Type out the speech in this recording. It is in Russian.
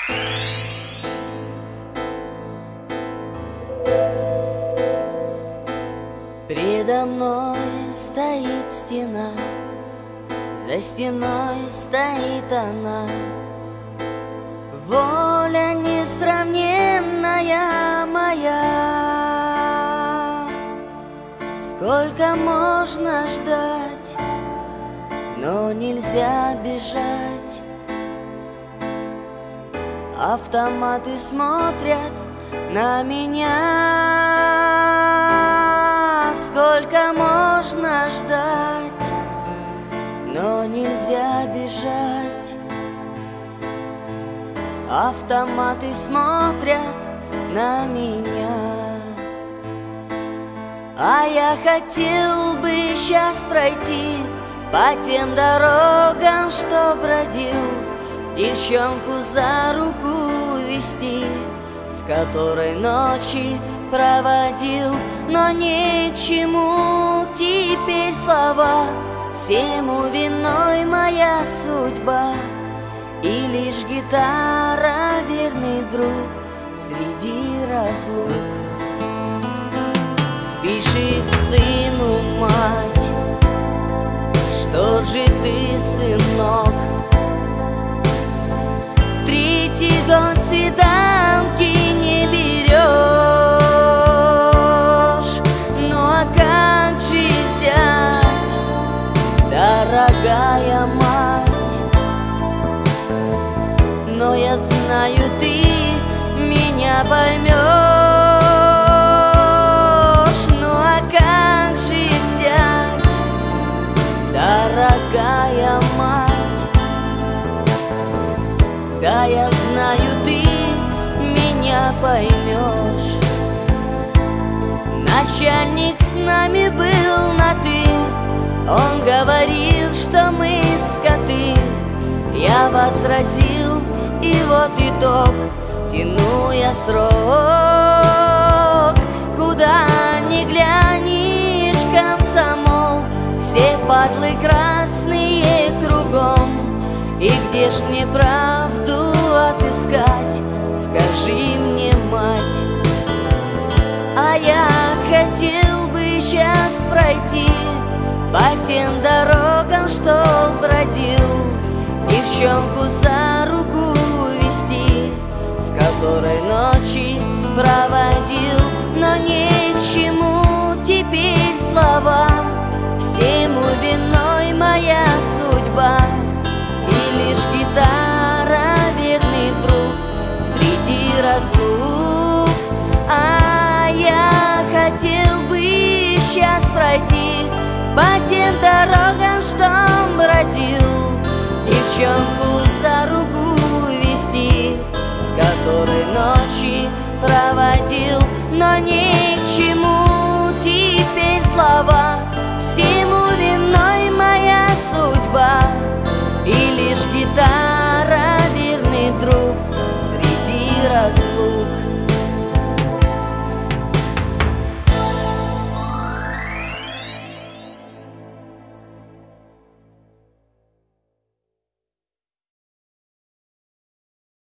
Предо мной стоит стена, за стеной стоит она. Воля несравненная моя. Сколько можно ждать, но нельзя бежать. Автоматы смотрят на меня. Сколько можно ждать, но нельзя бежать. Автоматы смотрят на меня. А я хотел бы сейчас пройти по тем дорогам, что бродил, девчонку за руку вести, с которой ночи проводил. Но ни к чему теперь слова, всему виной моя судьба. И лишь гитара — верный друг среди разлук. Пишет сыну мать: что же ты, сынок, третий год седанки не берешь? Ну а как же взять, дорогая мать? Но я знаю, ты меня поймешь. Ну а как же взять, дорогая мать? Да, я знаю, ты меня поймешь. Начальник с нами был на «ты», он говорил, что мы скоты. Я возразил, и вот итог, тяну я срок. Куда ни глянешь, комсомол, все падлы красные кругом. И где ж мне правду отыскать, скажи мне, мать? А я хотел бы сейчас пройти по тем дорогам, что бродил, девчонку за руку вести, с которой ночи проводил. Но ни к чему теперь слова, всему виной моя судьба. И лишь гитара — верный друг среди разлук. А я хотел бы сейчас пройти по тем дорогам,